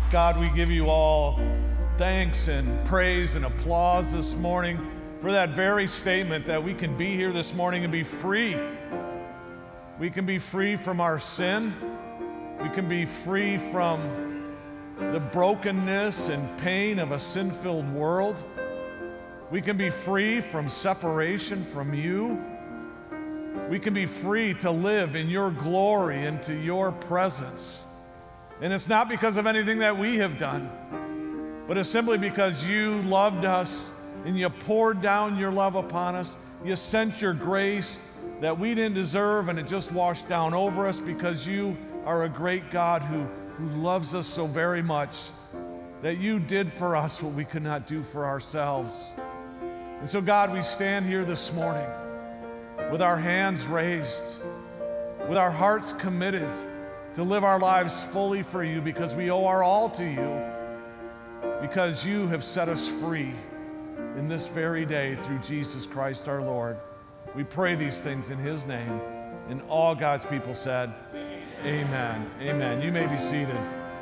God, we give you all thanks and praise and applause this morning for that very statement that we can be here this morning and be free. We can be free from our sin. We can be free from the brokenness and pain of a sin-filled world. We can be free from separation from you. We can be free to live in your glory and to your presence. And it's not because of anything that we have done, but it's simply because you loved us and you poured down your love upon us. You sent your grace that we didn't deserve, and it just washed down over us because you are a great God who loves us so very much that you did for us what we could not do for ourselves. And so, God, we stand here this morning with our hands raised, with our hearts committed to live our lives fully for you, because we owe our all to you, because you have set us free in this very day through Jesus Christ our Lord. We pray these things in his name. And all God's people said, amen. Amen. You may be seated.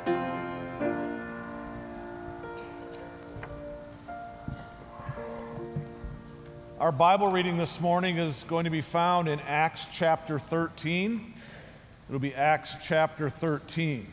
Our Bible reading this morning is going to be found in Acts chapter 13. It'll be Acts chapter 13.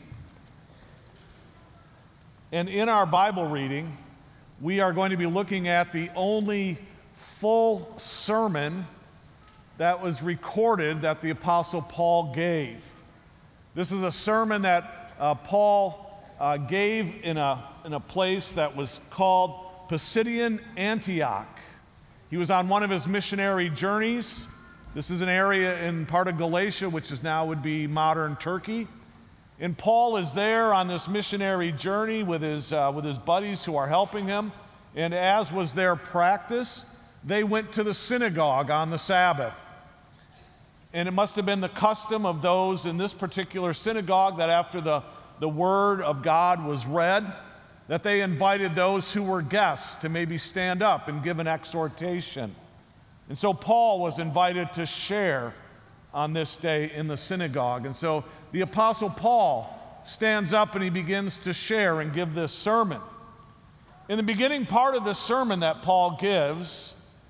And in our Bible reading, we are going to be looking at the only full sermon that was recorded that the Apostle Paul gave. This is a sermon that Paul gave in a place that was called Pisidian Antioch. He was on one of his missionary journeys. This is an area in part of Galatia, which is now would be modern Turkey. And Paul is there on this missionary journey with his buddies who are helping him. And as was their practice, they went to the synagogue on the Sabbath. And it must have been the custom of those in this particular synagogue that after the word of God was read, that they invited those who were guests to maybe stand up and give an exhortation. And so Paul was invited to share on this day in the synagogue. And so the Apostle Paul stands up and he begins to share and give this sermon. In the beginning part of this sermon that Paul gives,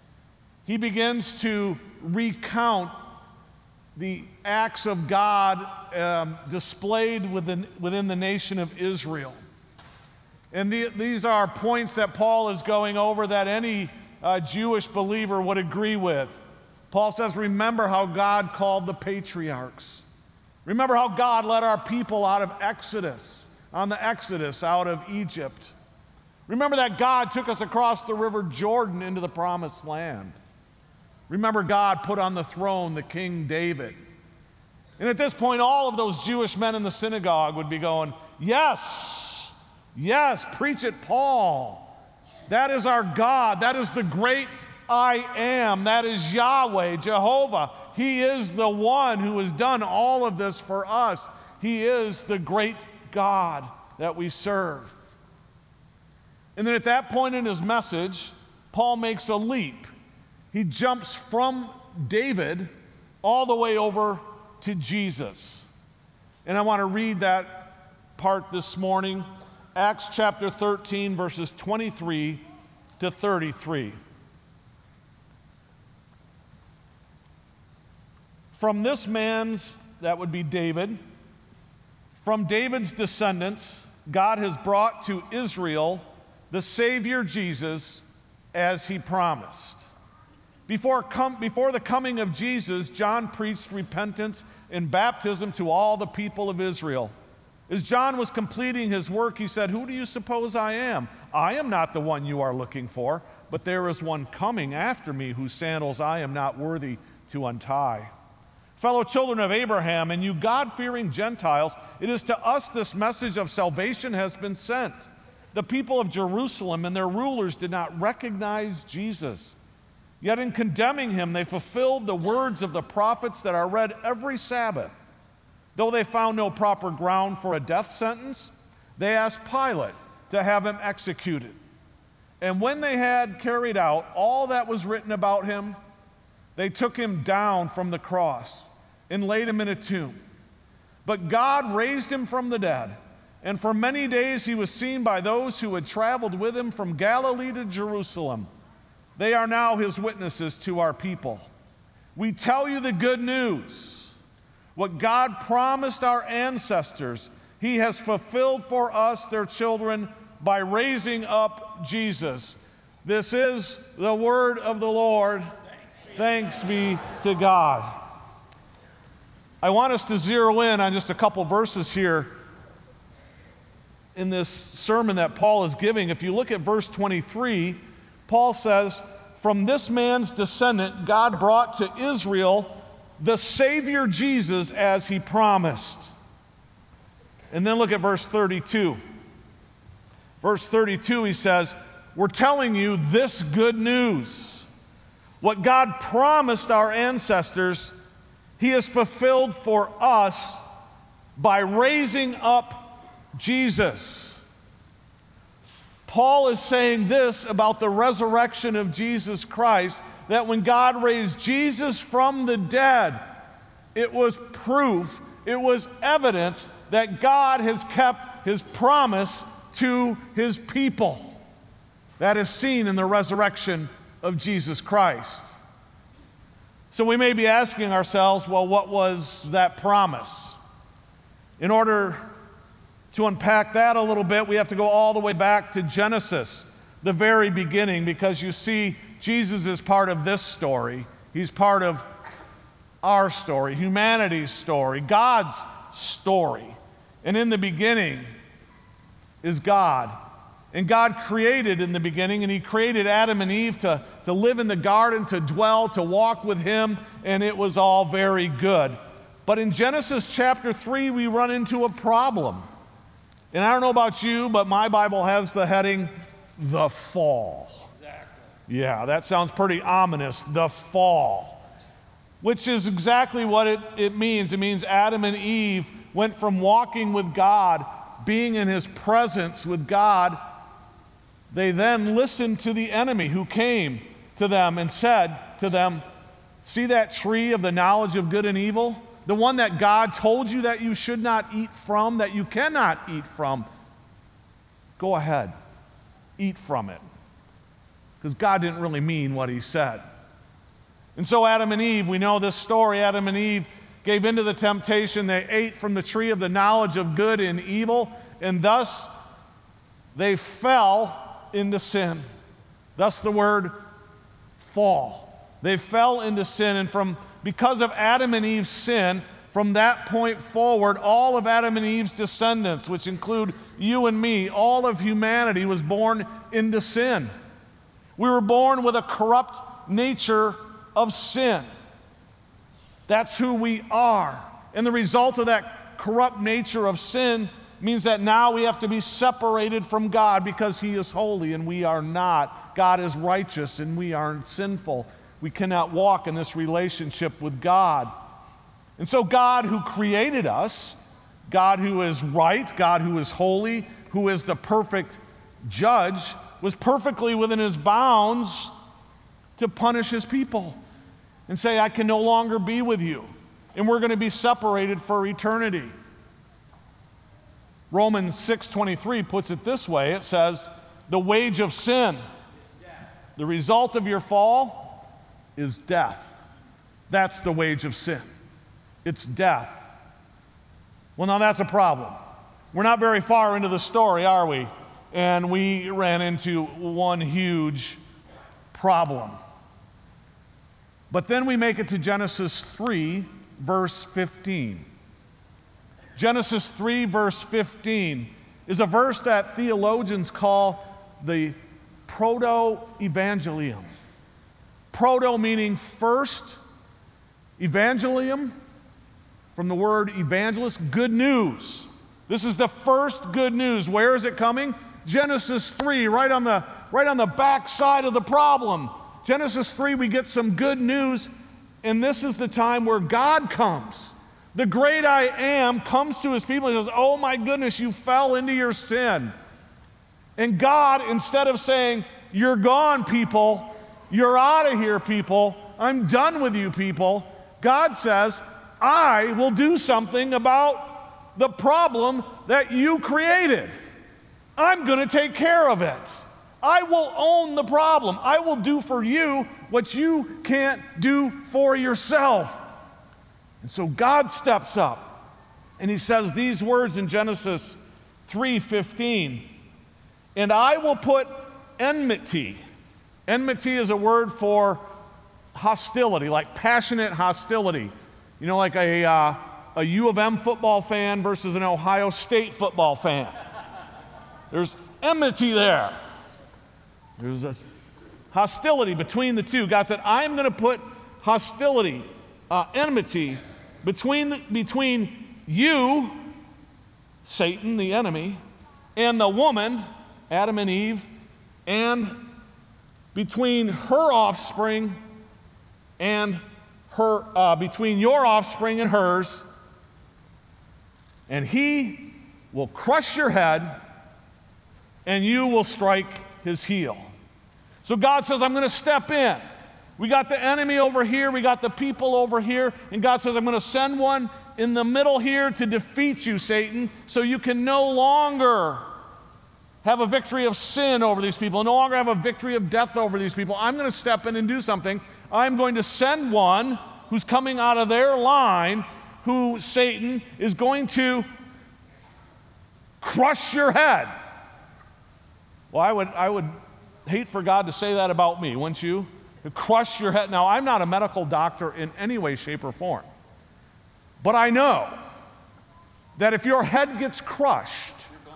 he begins to recount the acts of God displayed within the nation of Israel. And these are points that Paul is going over that any Jewish believer would agree with. Paul says, remember how God called the patriarchs. Remember how God led our people out of on the Exodus out of Egypt. Remember that God took us across the river Jordan into the promised land. Remember God put on the throne the King David. And at this point, all of those Jewish men in the synagogue would be going, yes, yes, preach it, Paul. That is our God. That is the great I am. That is Yahweh, Jehovah. He is the one who has done all of this for us. He is the great God that we serve. And then at that point in his message, Paul makes a leap. He jumps from David all the way over to Jesus. And I want to read that part this morning. Acts chapter 13, verses 23 to 33. From this man's, that would be David, from David's descendants, God has brought to Israel the Savior Jesus as he promised. Before the coming of Jesus, John preached repentance and baptism to all the people of Israel. As John was completing his work, he said, "Who do you suppose I am? I am not the one you are looking for, but there is one coming after me whose sandals I am not worthy to untie." Fellow children of Abraham and you God-fearing Gentiles, it is to us this message of salvation has been sent. The people of Jerusalem and their rulers did not recognize Jesus. Yet in condemning him, they fulfilled the words of the prophets that are read every Sabbath. Though they found no proper ground for a death sentence, they asked Pilate to have him executed. And when they had carried out all that was written about him, they took him down from the cross and laid him in a tomb. But God raised him from the dead, And for many days he was seen by those who had traveled with him from Galilee to Jerusalem. They are now his witnesses to our people. We tell you the good news. What God promised our ancestors, he has fulfilled for us, their children, by raising up Jesus. This is the word of the Lord. Thanks be to God. I want us to zero in on just a couple verses here in this sermon that Paul is giving. If you look at verse 23, Paul says, "From this man's descendant, God brought to Israel the Savior Jesus as he promised." And then look at verse 32. Verse 32, he says, "We're telling you this good news. What God promised our ancestors, he has fulfilled for us by raising up Jesus." Paul is saying this about the resurrection of Jesus Christ, that when God raised Jesus from the dead, it was proof, it was evidence that God has kept his promise to his people. That is seen in the resurrection of Jesus Christ. So we may be asking ourselves, well, what was that promise? In order to unpack that a little bit, we have to go all the way back to Genesis, the very beginning, because you see, Jesus is part of this story. He's part of our story, humanity's story, God's story. And in the beginning is God. And God created in the beginning, and he created Adam and Eve to live in the garden, to dwell, to walk with him, and it was all very good. But in Genesis chapter 3, we run into a problem. And I don't know about you, but my Bible has the heading, the fall. Exactly. Yeah, that sounds pretty ominous, the fall. Which is exactly what it means. It means Adam and Eve went from walking with God, being in his presence with God. They then listened to the enemy who came to them and said to them, "See that tree of the knowledge of good and evil? The one that God told you that you should not eat from, that you cannot eat from. Go ahead, eat from it." Because God didn't really mean what he said. And so Adam and Eve, we know this story, Adam and Eve gave into the temptation. They ate from the tree of the knowledge of good and evil, and thus they fell into sin. Thus the word fall. They fell into sin, and because of Adam and Eve's sin, from that point forward, all of Adam and Eve's descendants, which include you and me, all of humanity was born into sin. We were born with a corrupt nature of sin. That's who we are. And the result of that corrupt nature of sin means that now we have to be separated from God because he is holy and we are not. God is righteous and we are sinful. We cannot walk in this relationship with God. And so God, who created us, God who is right, God who is holy, who is the perfect judge, was perfectly within his bounds to punish his people and say, "I can no longer be with you, and we're going to be separated for eternity." Romans 6:23 puts it this way. It says, "The wage of sin, the result of your fall, is death." That's the wage of sin. It's death. Well, now that's a problem. We're not very far into the story, are we? And we ran into one huge problem. But then we make it to Genesis 3, verse 15. Genesis 3, verse 15 is a verse that theologians call the proto-evangelium. Proto meaning first, evangelium from the word evangelist, good news. This is the first good news. Where is it coming? Genesis 3, right on the back side of the problem. Genesis 3, we get some good news, and this is the time where God comes. The great I am comes to his people and says, "Oh my goodness, you fell into your sin." And God, instead of saying, "You're gone, people. You're out of here, people. I'm done with you, people," God says, "I will do something about the problem that you created. I'm going to take care of it. I will own the problem. I will do for you what you can't do for yourself. And so God steps up, and he says these words in Genesis 3:15, and I will put enmity. Enmity is a word for hostility, like passionate hostility. You know, like a U of M football fan versus an Ohio State football fan. There's enmity there. There's this hostility between the two. God said, I'm going to put hostility, enmity between you, Satan, the enemy, and the woman, Adam and Eve, and between her offspring and between your offspring and hers, and he will crush your head, and you will strike his heel. So God says, I'm going to step in. We got the enemy over here, we got the people over here, and God says, I'm going to send one in the middle here to defeat you, Satan, so you can no longer have a victory of sin over these people, no longer have a victory of death over these people. I'm going to step in and do something. I'm going to send one who's coming out of their line, who, Satan, is going to crush your head. Well, I would hate for God to say that about me, wouldn't you? To crush your head. Now, I'm not a medical doctor in any way, shape, or form. But I know that if your head gets crushed,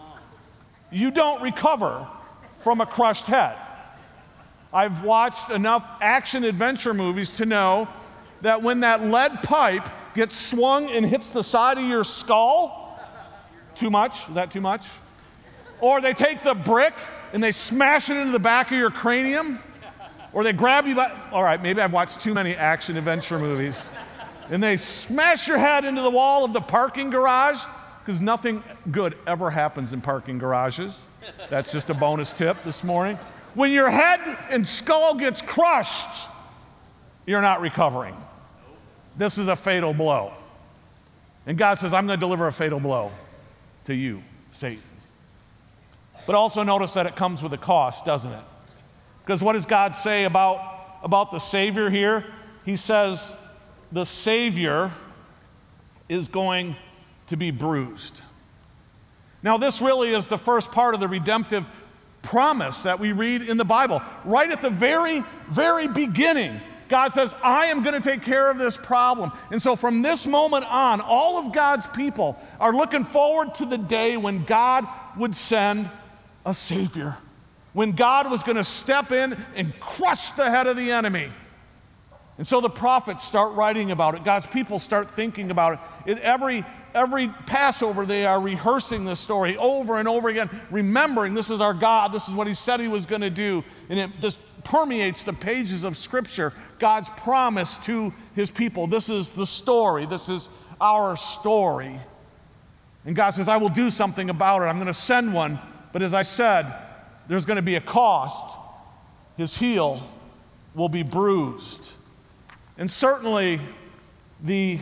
you don't recover from a crushed head. I've watched enough action-adventure movies to know that when that lead pipe gets swung and hits the side of your skull, too much? Is that too much? Or they take the brick and they smash it into the back of your cranium, or they grab you by, all right, maybe I've watched too many action-adventure movies, and they smash your head into the wall of the parking garage, because nothing good ever happens in parking garages. That's just a bonus tip this morning. When your head and skull gets crushed, you're not recovering. This is a fatal blow. And God says, I'm going to deliver a fatal blow to you, Satan. But also notice that it comes with a cost, doesn't it? Because what does God say about the Savior here? He says the Savior is going to be bruised. Now, this really is the first part of the redemptive promise that we read in the Bible. Right at the very, very beginning, God says, I am going to take care of this problem. And so from this moment on, all of God's people are looking forward to the day when God would send a Savior, when God was going to step in and crush the head of the enemy. And so the prophets start writing about it. God's people start thinking about it. Every Passover, they are rehearsing this story over and over again, remembering this is our God, this is what he said he was going to do. And it just permeates the pages of Scripture, God's promise to his people. This is the story. This is our story. And God says, I will do something about it. I'm going to send one. But as I said, there's going to be a cost. His heel will be bruised. And certainly the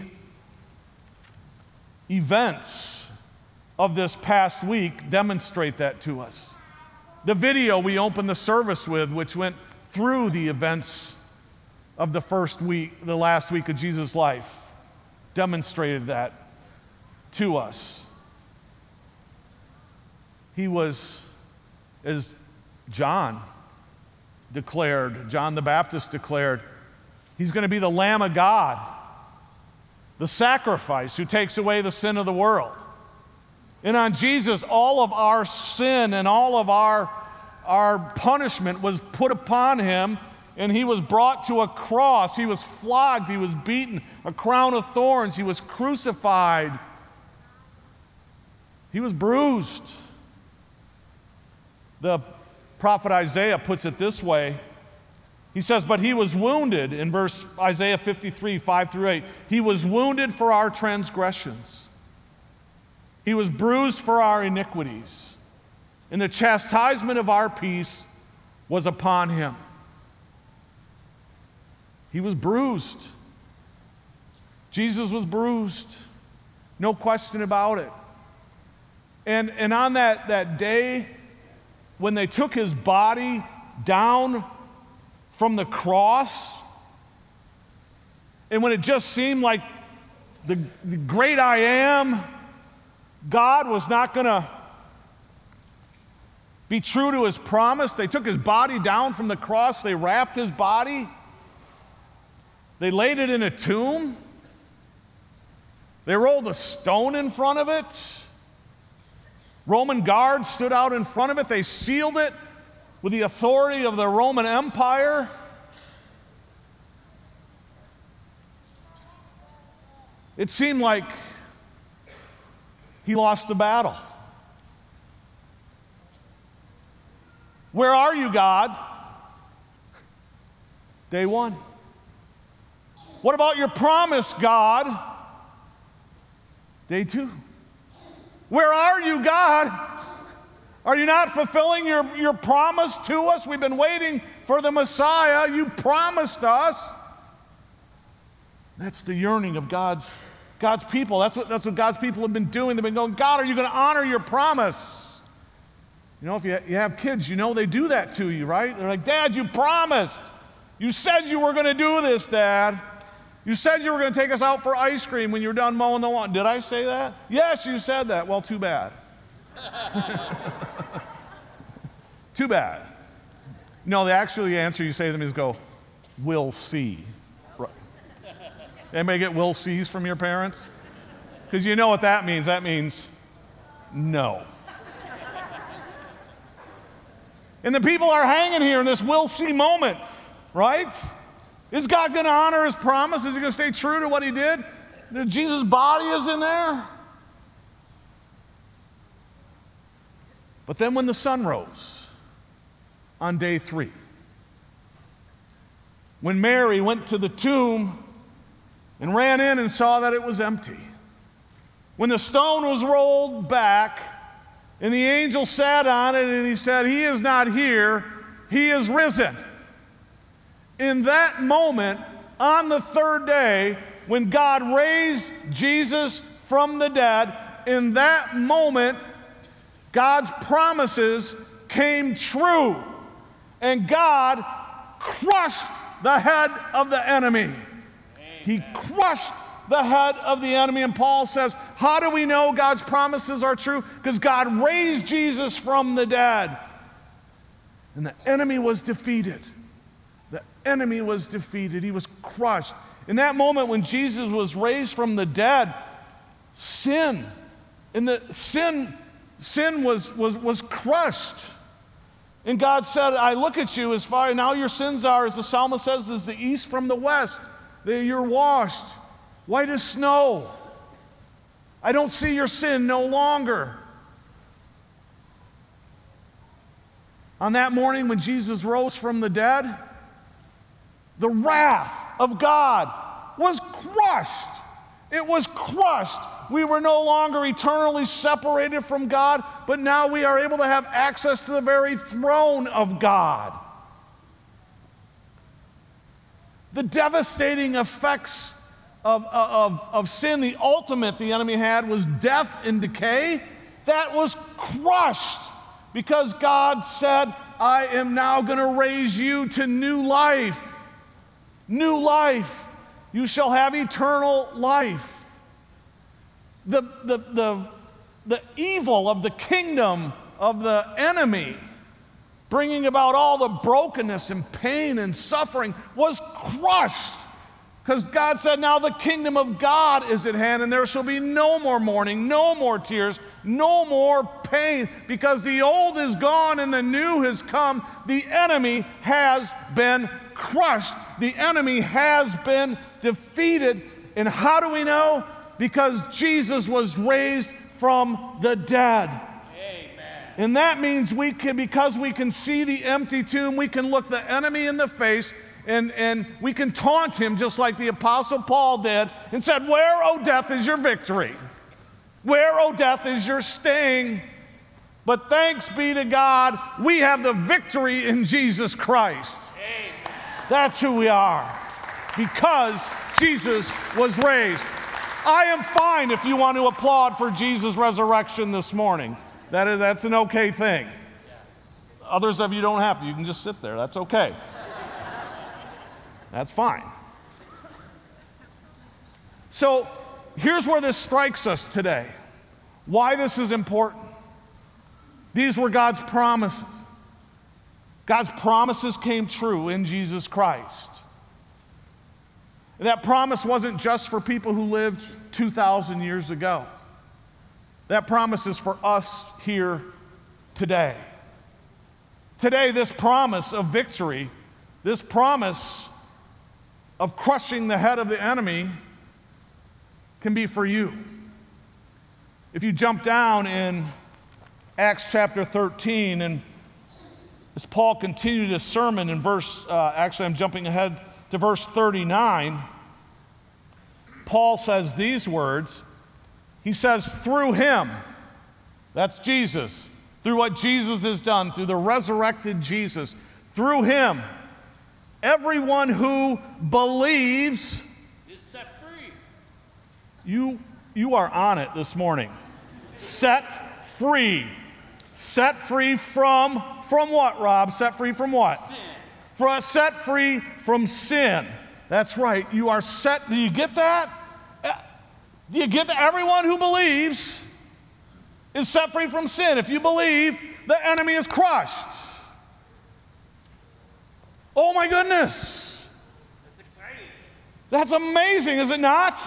events of this past week demonstrate that to us. The video we opened the service with, which went through the events of the last week of Jesus' life, demonstrated that to us. He was, as John the Baptist declared, he's going to be the Lamb of God, the sacrifice who takes away the sin of the world. And on Jesus, all of our sin and all of our punishment was put upon him, and he was brought to a cross. He was flogged, he was beaten, a crown of thorns, he was crucified. He was bruised. The prophet Isaiah puts it this way. He says, but he was wounded, in Isaiah 53, 5-8. He was wounded for our transgressions. He was bruised for our iniquities. And the chastisement of our peace was upon him. He was bruised. Jesus was bruised. No question about it. And on that day, when they took his body down from the cross, and when it just seemed like the great I am, God, was not going to be true to his promise, they took his body down from the cross, they wrapped his body, they laid it in a tomb, they rolled a stone in front of it. Roman guards stood out in front of it. They sealed it with the authority of the Roman Empire. It seemed like he lost the battle. Where are you, God? Day one. What about your promise, God? Day two. Where are you, God? Are you not fulfilling your promise to us? We've been waiting for the Messiah. You promised us. That's the yearning of God's people. That's what God's people have been doing. They've been going, God, are you going to honor your promise? You know, if you have kids, you know they do that to you, right? They're like, Dad, you promised. You said you were going to do this, Dad. You said you were going to take us out for ice cream when you were done mowing the lawn. Did I say that? Yes, you said that. Well, too bad. Too bad. No, the actual answer you say to them is go, we'll see. Right. Anybody get will sees from your parents? Because you know what that means. That means no. And the people are hanging here in this will see moment, right? Is God going to honor his promise? Is he going to stay true to what he did? Jesus' body is in there. But then when the sun rose on day 3, when Mary went to the tomb and ran in and saw that it was empty, when the stone was rolled back and the angel sat on it and he said, he is not here, he is risen. In that moment, on the third day, when God raised Jesus from the dead, in that moment, God's promises came true. And God crushed the head of the enemy. Amen. He crushed the head of the enemy. And Paul says, how do we know God's promises are true? Because God raised Jesus from the dead. And the enemy was defeated. The enemy was defeated. He was crushed. In that moment when Jesus was raised from the dead, sin was crushed. And God said, I look at you as far, now your sins are, as the psalmist says, as the east from the west. You're washed, white as snow. I don't see your sin no longer. On that morning when Jesus rose from the dead, the wrath of God was crushed. It was crushed. We were no longer eternally separated from God, but now we are able to have access to the very throne of God. The devastating effects of sin, the ultimate the enemy had, was death and decay. That was crushed because God said, I am now going to raise you to new life. New life. You shall have eternal life. The evil of the kingdom of the enemy, bringing about all the brokenness and pain and suffering, was crushed. Because God said, now the kingdom of God is at hand, and there shall be no more mourning, no more tears, no more pain, because the old is gone and the new has come. The enemy has been crushed. The enemy has been defeated. And how do we know? Because Jesus was raised from the dead. Amen. And that means because we can see the empty tomb, we can look the enemy in the face and we can taunt him just like the Apostle Paul did and said, where, O death, is your victory? Where, O death, is your sting? But thanks be to God, we have the victory in Jesus Christ. Amen. That's who we are, because Jesus was raised. I am fine if you want to applaud for Jesus' resurrection this morning. That's an okay thing. Others of you don't have to. You can just sit there. That's okay. That's fine. So here's where this strikes us today. Why this is important. These were God's promises. God's promises came true in Jesus Christ. That promise wasn't just for people who lived 2,000 years ago. That promise is for us here today. Today, this promise of victory, this promise of crushing the head of the enemy can be for you. If you jump down in Acts chapter 13, and as Paul continued his sermon in I'm jumping ahead to verse 39, Paul says these words. He says, through him, that's Jesus, through what Jesus has done, through the resurrected Jesus, through him, everyone who believes is set free. You are on it this morning. Set free. Set free from what, Rob? Set free from what? Sin. Set free from sin. That's right. You are set. Do you get that? Do you get that? Everyone who believes is set free from sin. If you believe, the enemy is crushed. Oh my goodness. That's exciting. That's amazing, is it not?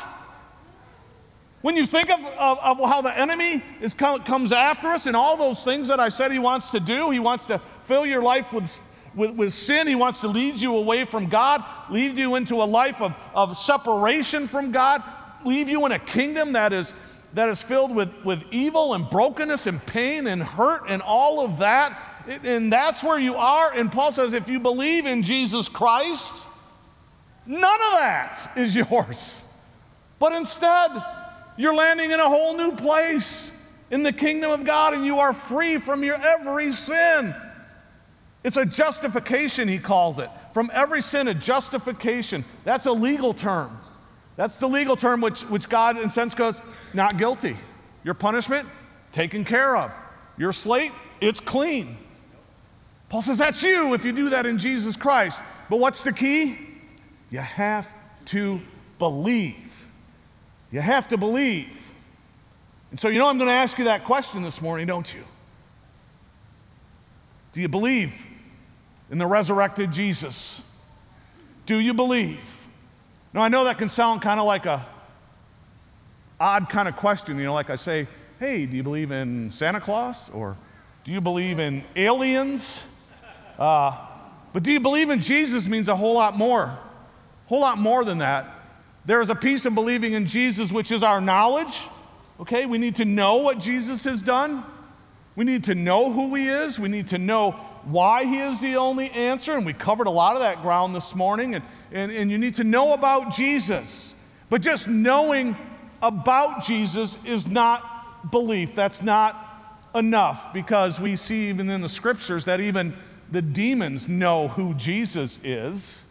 When you think of how the enemy comes after us and all those things that I said he wants to do, he wants to fill your life with sin. He wants to lead you away from God, lead you into a life of separation from God, leave you in a kingdom that is filled with evil and brokenness and pain and hurt and all of that. And that's where you are. And Paul says if you believe in Jesus Christ, none of that is yours. But instead, you're landing in a whole new place in the kingdom of God, and you are free from your every sin. It's a justification, he calls it. From every sin, a justification. That's a legal term. That's the legal term which God, in a sense, goes, not guilty. Your punishment, taken care of. Your slate, it's clean. Paul says that's you if you do that in Jesus Christ. But what's the key? You have to believe. You have to believe. And so I'm going to ask you that question this morning, don't you? Do you believe in the resurrected Jesus? Do you believe? Now, I know that can sound kind of like a odd kind of question, like I say, hey, do you believe in Santa Claus? Or do you believe in aliens? But do you believe in Jesus means a whole lot more than that. There is a piece of believing in Jesus which is our knowledge. Okay, we need to know what Jesus has done. We need to know who he is. We need to know why he is the only answer. And we covered a lot of that ground this morning. And you need to know about Jesus. But just knowing about Jesus is not belief. That's not enough, because we see even in the scriptures that even the demons know who Jesus is.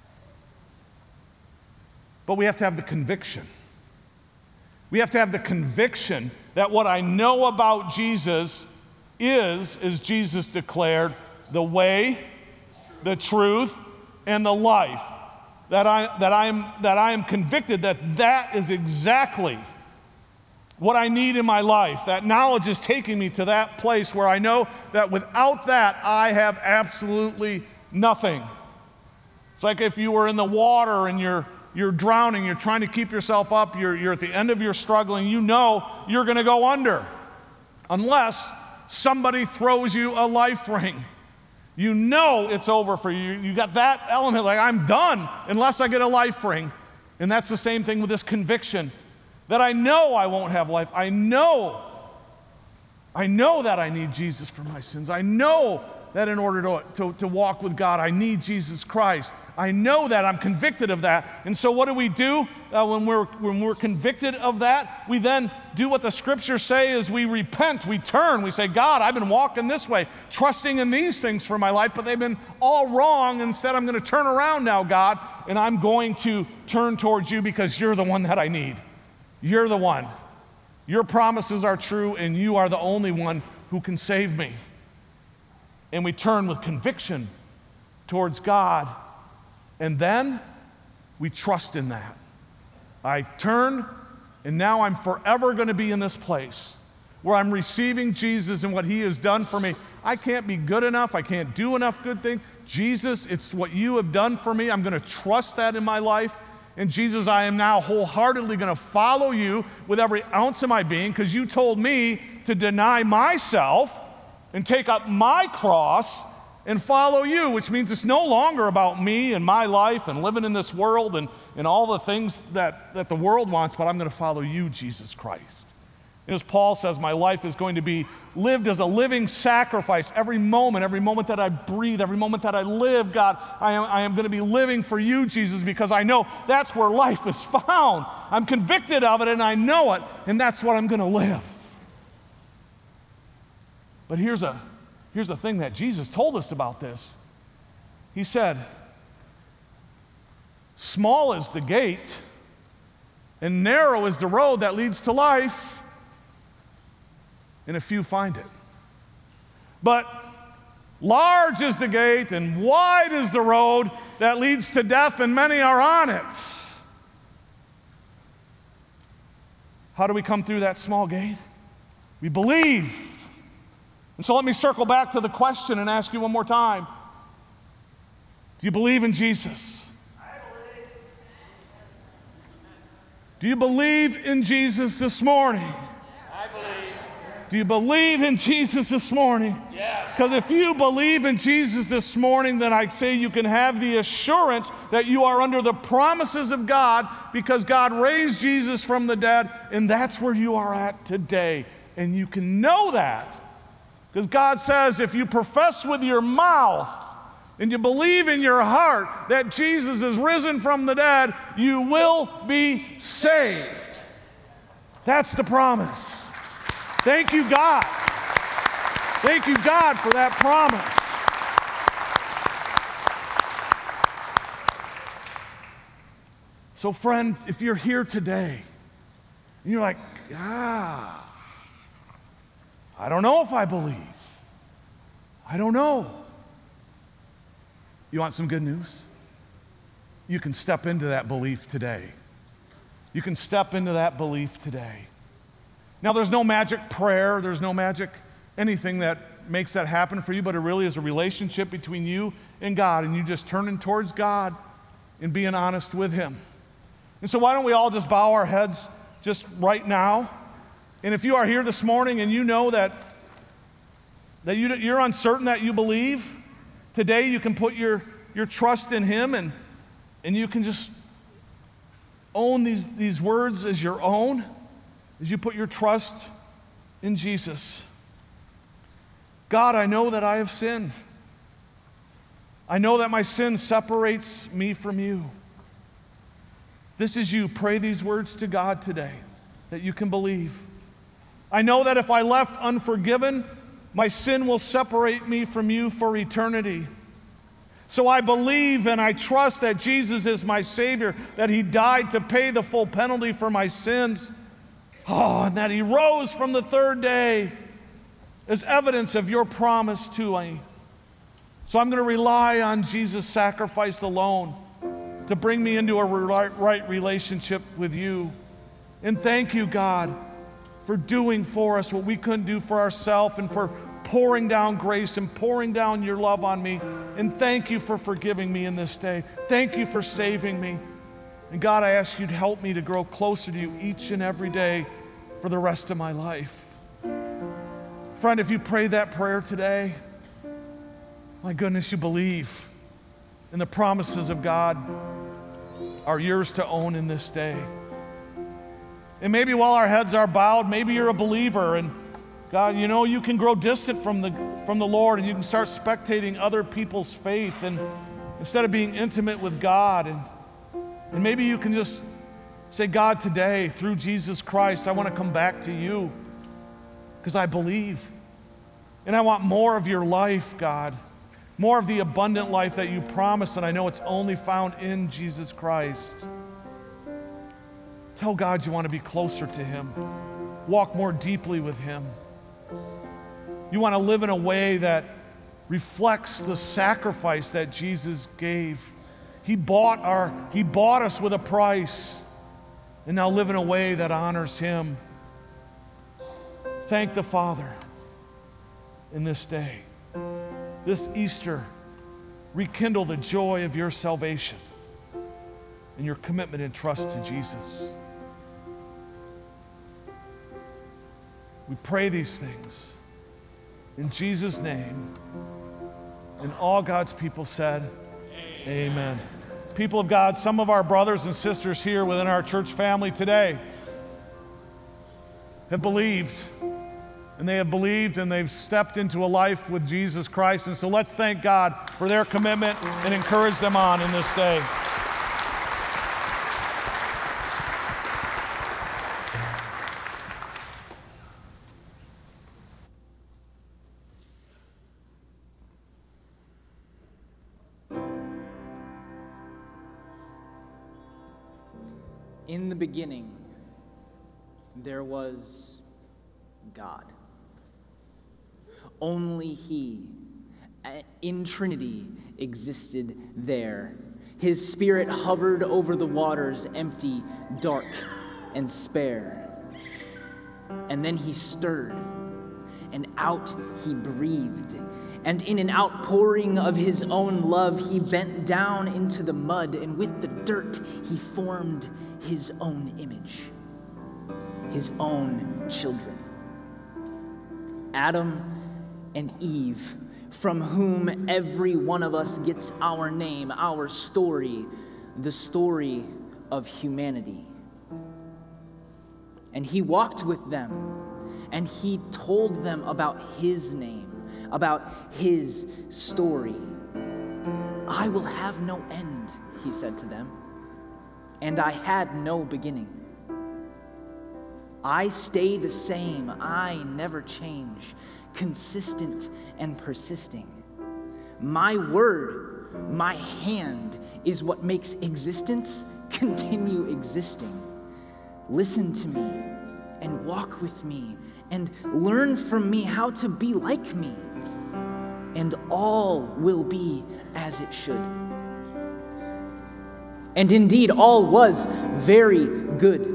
But we have to have the conviction. We have to have the conviction that what I know about Jesus is, as Jesus declared, the way, the truth, and the life. That I am convicted that is exactly what I need in my life. That knowledge is taking me to that place where I know that without that, I have absolutely nothing. It's like if you were in the water and you're drowning, you're trying to keep yourself up, you're at the end of your struggling, you know you're going to go under unless somebody throws you a life ring. You know it's over for you. You got that element, like I'm done unless I get a life ring. And that's the same thing with this conviction that I know I won't have life. I know that I need Jesus for my sins. I know that in order to walk with God, I need Jesus Christ. I know that. I'm convicted of that. And so what do? When we're convicted of that, we then do what the scriptures say is we repent, we turn, we say, God, I've been walking this way, trusting in these things for my life, but they've been all wrong. Instead, I'm going to turn around now, God, and I'm going to turn towards you because you're the one that I need. You're the one. Your promises are true, and you are the only one who can save me. And we turn with conviction towards God. And then we trust in that. I turn, and now I'm forever going to be in this place where I'm receiving Jesus and what he has done for me. I can't be good enough. I can't do enough good things. Jesus, it's what you have done for me. I'm going to trust that in my life. And Jesus, I am now wholeheartedly going to follow you with every ounce of my being, because you told me to deny myself and take up my cross and follow you, which means it's no longer about me and my life and living in this world and all the things that the world wants, but I'm going to follow you, Jesus Christ. And as Paul says, my life is going to be lived as a living sacrifice. Every moment that I breathe, every moment that I live, God, I am going to be living for you, Jesus, because I know that's where life is found. I'm convicted of it and I know it, and that's what I'm going to live. But here's the thing that Jesus told us about this. He said, small is the gate and narrow is the road that leads to life, and a few find it. But large is the gate and wide is the road that leads to death, and many are on it. How do we come through that small gate? We believe. And so let me circle back to the question and ask you one more time. Do you believe in Jesus? Do you believe in Jesus this morning? I believe. Do you believe in Jesus this morning? Yeah. Because if you believe in Jesus this morning, then I say you can have the assurance that you are under the promises of God, because God raised Jesus from the dead, and that's where you are at today. And you can know that because God says if you profess with your mouth and you believe in your heart that Jesus is risen from the dead, you will be saved. That's the promise. Thank you, God. Thank you, God, for that promise. So, friend, if you're here today and you're like, I don't know if I believe. I don't know. You want some good news? You can step into that belief today. You can step into that belief today. Now, there's no magic prayer, there's no magic anything that makes that happen for you, but it really is a relationship between you and God, and you just turning towards God and being honest with Him. And so why don't we all just bow our heads just right now? And if you are here this morning and you know that you're uncertain that you believe, today you can put your trust in Him, and you can just own these words as your own as you put your trust in Jesus. God, I know that I have sinned. I know that my sin separates me from you. This is you. Pray these words to God today that you can believe. I know that if I left unforgiven, my sin will separate me from you for eternity. So I believe and I trust that Jesus is my Savior, that He died to pay the full penalty for my sins. And that He rose from the third day as evidence of your promise to me. So I'm going to rely on Jesus' sacrifice alone to bring me into a right relationship with you. And thank you, God, for doing for us what we couldn't do for ourselves, and for pouring down grace and pouring down your love on me. And thank you for forgiving me in this day. Thank you for saving me. And God, I ask you to help me to grow closer to you each and every day for the rest of my life. Friend, if you prayed that prayer today, my goodness, you believe. And the promises of God are yours to own in this day. And maybe while our heads are bowed, maybe you're a believer, and God, you know, you can grow distant from the Lord, and you can start spectating other people's faith, and instead of being intimate with God, and maybe you can just say, God, today, through Jesus Christ, I want to come back to you because I believe. And I want more of your life, God, more of the abundant life that you promised, and I know it's only found in Jesus Christ. Tell God you want to be closer to Him, walk more deeply with Him. You want to live in a way that reflects the sacrifice that Jesus gave. He bought us with a price, and now live in a way that honors Him. Thank the Father in this day. This Easter, rekindle the joy of your salvation and your commitment and trust to Jesus. We pray these things in Jesus' name. And all God's people said, Amen. People of God, some of our brothers and sisters here within our church family today have believed, and they've stepped into a life with Jesus Christ. And so let's thank God for their commitment and encourage them on in this day. In the beginning, there was God. Only He, in Trinity, existed there. His Spirit hovered over the waters, empty, dark, and spare. And then He stirred, and out He breathed. And in an outpouring of His own love, He bent down into the mud, and with the dirt, He formed His own image, His own children. Adam and Eve, from whom every one of us gets our name, our story, the story of humanity. And He walked with them, and He told them about His name, about His story. I will have no end, He said to them, and I had no beginning. I stay the same, I never change, consistent and persisting. My word, my hand, is what makes existence continue existing. Listen to me and walk with me and learn from me how to be like me, and all will be as it should. And indeed, all was very good,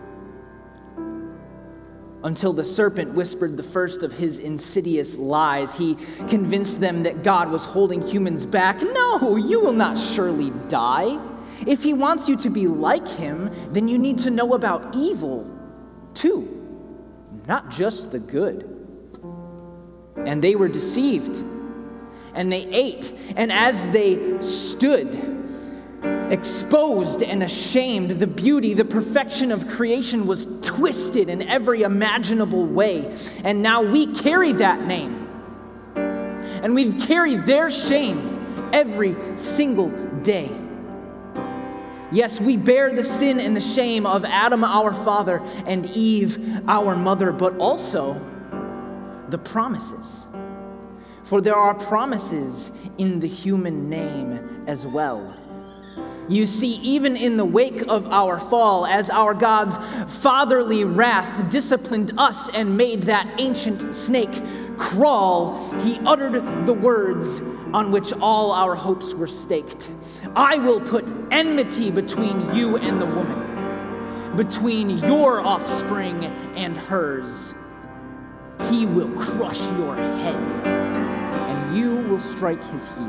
until the serpent whispered the first of his insidious lies. He convinced them that God was holding humans back. No, you will not surely die. If He wants you to be like Him, then you need to know about evil too, not just the good. And they were deceived, and they ate, and as they stood exposed and ashamed, the beauty, the perfection of creation was twisted in every imaginable way. And now we carry that name, and we carry their shame every single day. Yes, we bear the sin and the shame of Adam, our father, and Eve, our mother, but also the promises. For there are promises in the human name as well. You see, even in the wake of our fall, as our God's fatherly wrath disciplined us and made that ancient snake crawl, He uttered the words on which all our hopes were staked. I will put enmity between you and the woman, between your offspring and hers. He will crush your head, and you will strike his heel.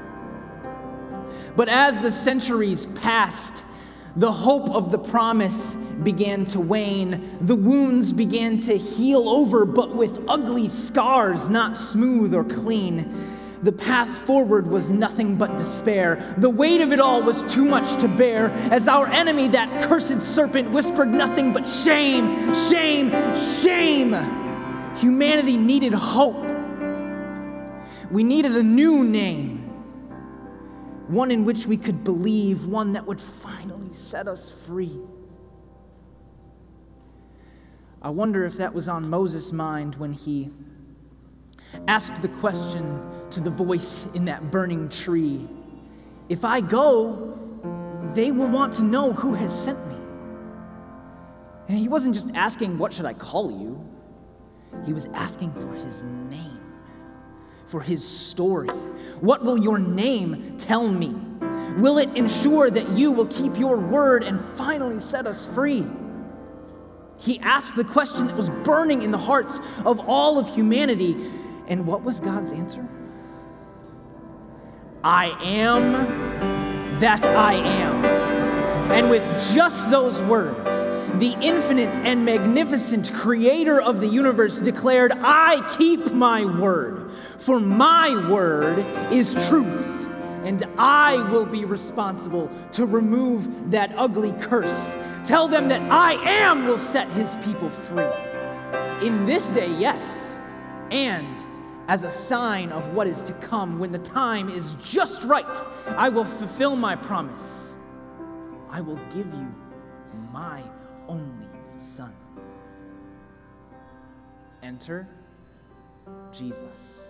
But as the centuries passed, the hope of the promise began to wane. The wounds began to heal over, but with ugly scars, not smooth or clean. The path forward was nothing but despair. The weight of it all was too much to bear, as our enemy, that cursed serpent, whispered nothing but shame, shame, shame. Humanity needed hope. We needed a new name, one in which we could believe, one that would finally set us free. I wonder if that was on Moses' mind when he asked the question to the voice in that burning tree. If I go, they will want to know who has sent me. And he wasn't just asking, what should I call you? He was asking for his name, for his story. What will your name tell me? Will it ensure that you will keep your word and finally set us free? He asked the question that was burning in the hearts of all of humanity. And what was God's answer? I am that I am. And with just those words, the infinite and magnificent creator of the universe declared, I keep my word, for my word is truth, and I will be responsible to remove that ugly curse. Tell them that I am will set his people free. In this day, yes, and as a sign of what is to come, when the time is just right, I will fulfill my promise. I will give you my only Son. Enter Jesus.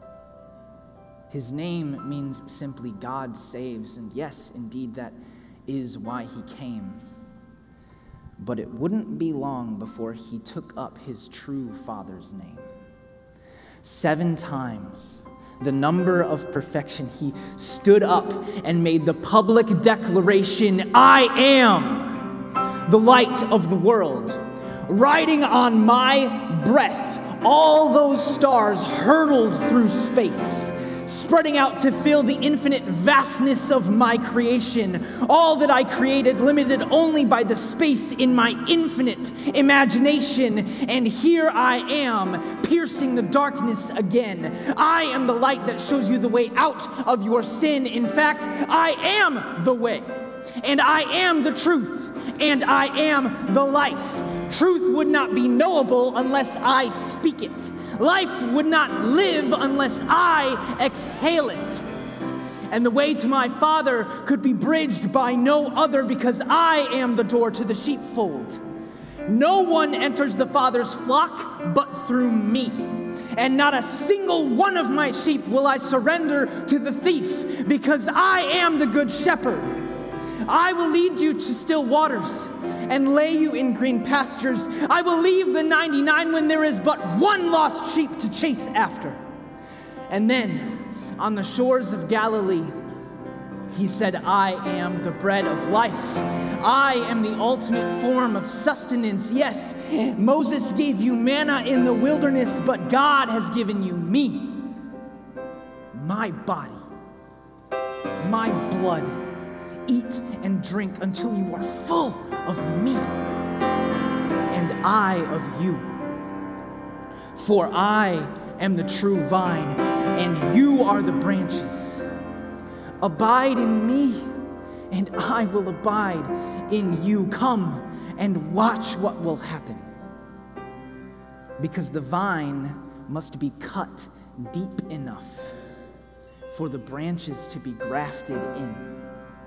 His name means simply God saves, and yes, indeed, that is why he came. But it wouldn't be long before he took up his true Father's name. 7 times, the number of perfection, he stood up and made the public declaration, I am the light of the world. Riding on my breath, all those stars hurtled through space, spreading out to fill the infinite vastness of my creation. All that I created, limited only by the space in my infinite imagination. And here I am, piercing the darkness again. I am the light that shows you the way out of your sin. In fact, I am the way, and I am the truth, and I am the life. Truth would not be knowable unless I speak it. Life would not live unless I exhale it. And the way to my Father could be bridged by no other, because I am the door to the sheepfold. No one enters the Father's flock but through me. And not a single one of my sheep will I surrender to the thief, because I am the good shepherd. I will lead you to still waters and lay you in green pastures. I will leave the 99 when there is but one lost sheep to chase after. And then, on the shores of Galilee, he said, I am the bread of life. I am the ultimate form of sustenance. Yes, Moses gave you manna in the wilderness, but God has given you me, my body, my blood. Eat and drink until you are full of me, and I of you. For I am the true vine, and you are the branches. Abide in me, and I will abide in you. Come and watch what will happen. Because the vine must be cut deep enough for the branches to be grafted in.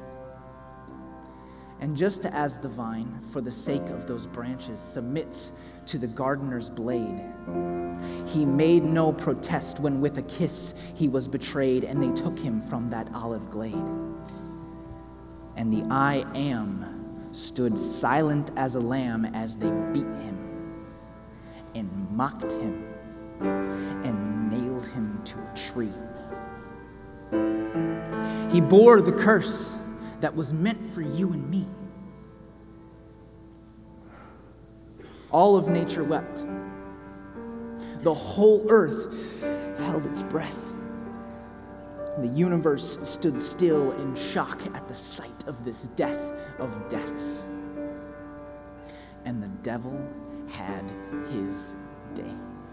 And just as the vine, for the sake of those branches, submits to the gardener's blade, he made no protest when with a kiss he was betrayed, and they took him from that olive glade. And the I Am stood silent as a lamb as they beat him, and mocked him, and nailed him to a tree. He bore the curse that was meant for you and me. All of nature wept. The whole earth held its breath. The universe stood still in shock at the sight of this death of deaths. And the devil had his day.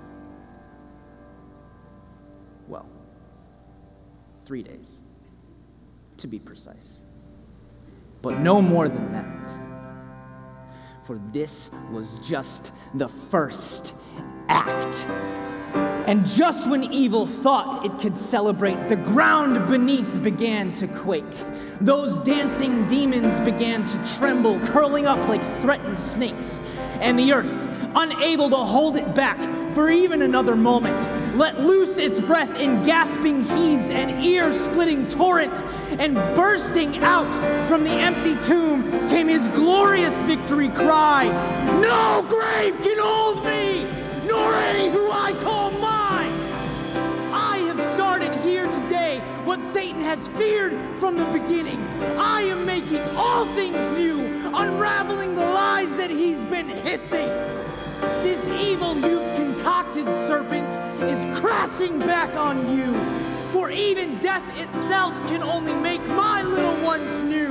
Well, 3 days, to be precise. But no more than that. For this was just the first act. And just when evil thought it could celebrate, the ground beneath began to quake. Those dancing demons began to tremble, curling up like threatened snakes. And the earth, unable to hold it back for even another moment, let loose its breath in gasping heaves and ear-splitting torrent, and bursting out from the empty tomb came his glorious victory cry, "No grave can hold me, nor or any who I call mine. I have started here today what Satan has feared from the beginning. I am making all things new, unraveling the lies that he's been hissing. This evil you've concocted, serpent, is crashing back on you. For even death itself can only make my little ones new.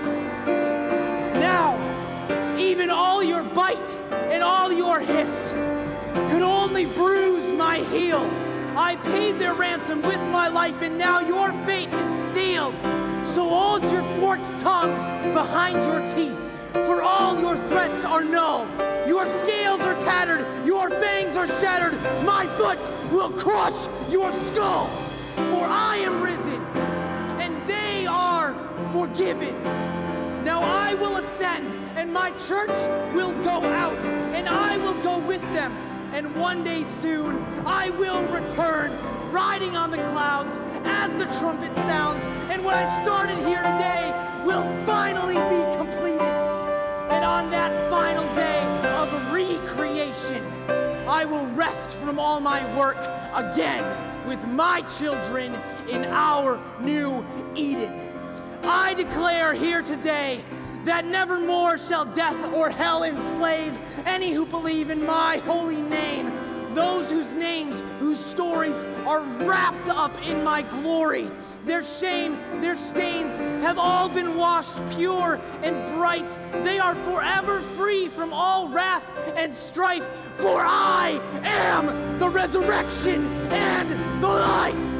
Now, even all your bite and all your hiss could only bruise my heel. I paid their ransom with my life, and now your fate is sealed. So hold your forked tongue behind your teeth, for all your threats are null. Your scales are tattered, your fangs are shattered. My foot will crush your skull. For I am risen, and they are forgiven. Now I will ascend, and my church will go out, and I will go with them. And one day soon I will return, riding on the clouds as the trumpet sounds. And what I started here today will finally be completed. And on that final day of recreation, I will rest from all my work again with my children in our new Eden. I declare here today that nevermore shall death or hell enslave any who believe in my holy name, those whose names, whose stories are wrapped up in my glory. Their shame, their stains have all been washed pure and bright. They are forever free from all wrath and strife, for I am the resurrection and the life.